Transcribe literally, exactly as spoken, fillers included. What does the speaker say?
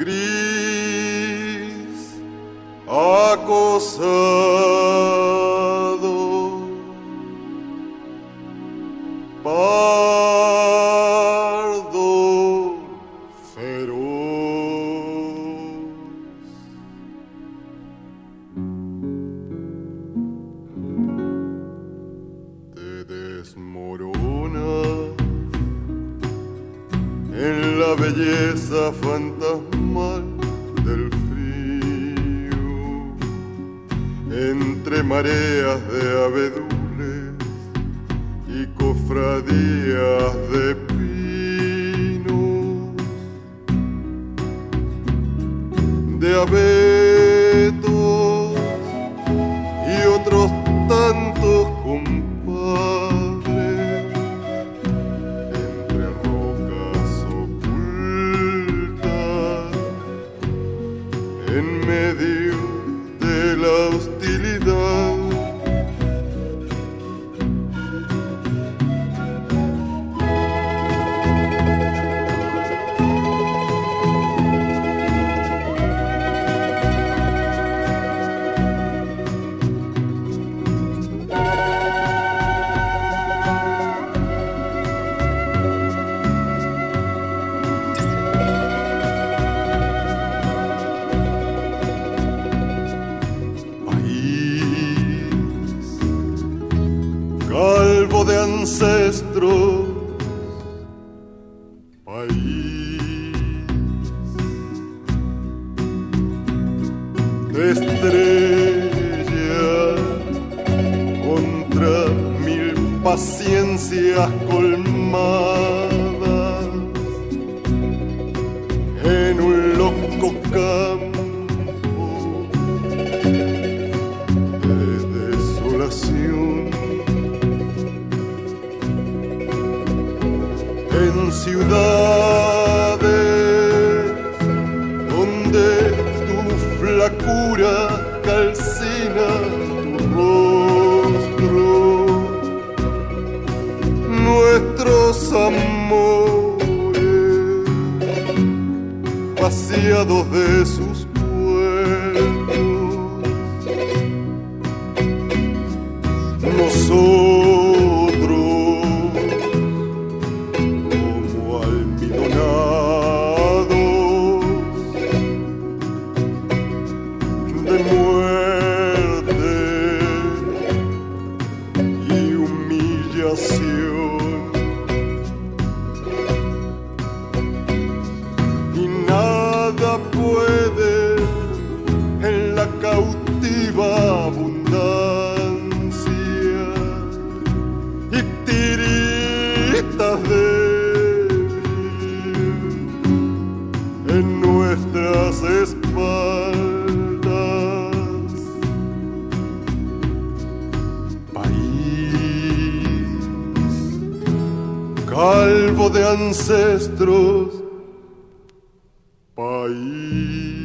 gris, acosado, pardo, feroz. Te desmorona en la belleza fantasmal del frío, entre mareas de abedules y cofradías de pinos, de abetos y otros tantos compadres, entre rocas ocultas, en medio de la hostilidad. Calvo de ancestros, país de estrellas contra mil paciencias colmadas en un loco campo de desolación. En ciudades donde tu flacura calcina tu rostro, nuestros amores vaciados de sus cuerpos, nosotros y nada puede en la cautiva abundancia y tiritas de en nuestras espaldas. País calvo de ancestros, país